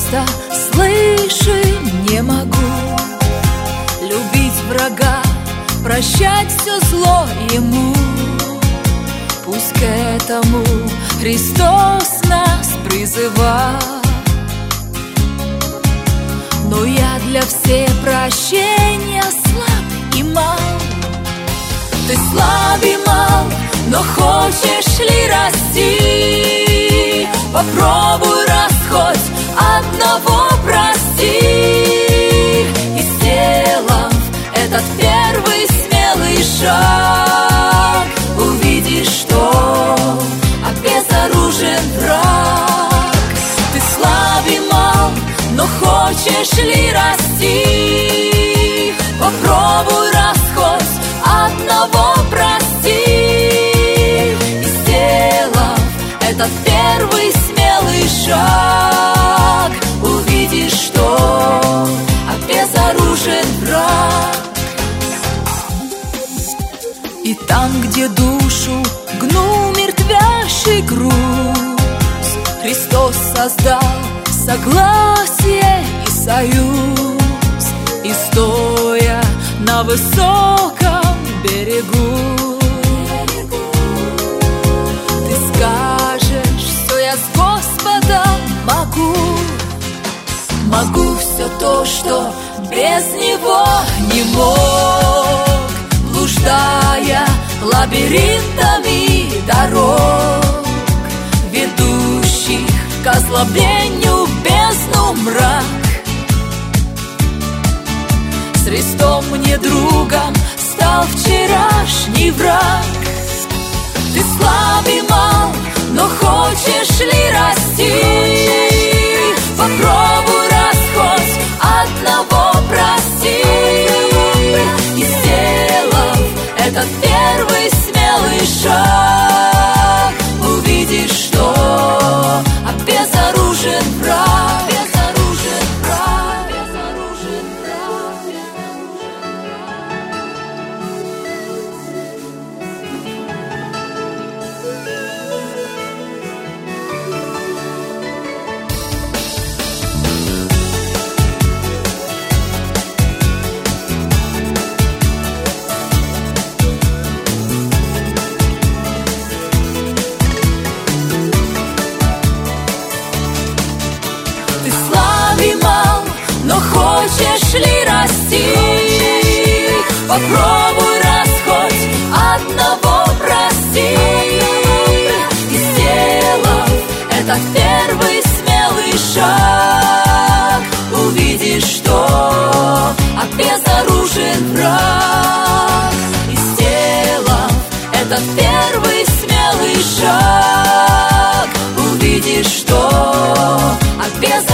просто слышать не могу. Любить врага, прощать все зло ему. Пусть к этому Христос нас призывал. Но я для всех прощения слаб и мал. Ты слаб и мал, но хочешь ли расти? Попробуй раз хоть одного прости. И сделав этот первый смелый шаг, увидишь, что обезоружен враг. Ты слаб и мал, но хочешь ли расти? Попробуй раз хоть одного прости. И сделав этот первый смелый шаг, увидишь, что обезоружен враг. И там, где душу гнул мертвящий груз, Христос создал согласие и союз. И стоя на высоком берегу, ты скажешь: все я с Господом могу. Могу все то, что без Него не мог, блуждая лабиринтами дорог, ведущих к озлоблению бездну мрак. С Христом мне другом стал вчерашний враг. Ты слаб и мал, но хочешь ли расти? Попробуй раз хоть одного прости. И сделав этот первый смелый шаг, увидишь, что обезоружен враг. Обезоружен враг. Обезоружен враг. Ты слаб и мал, но хочешь ли расти? Попробуй раз хоть одного прости. И сделав этот первый смелый шаг, увидишь, что обезоружен враг. И сделав этот первый смелый шаг, увидишь, что обезоружен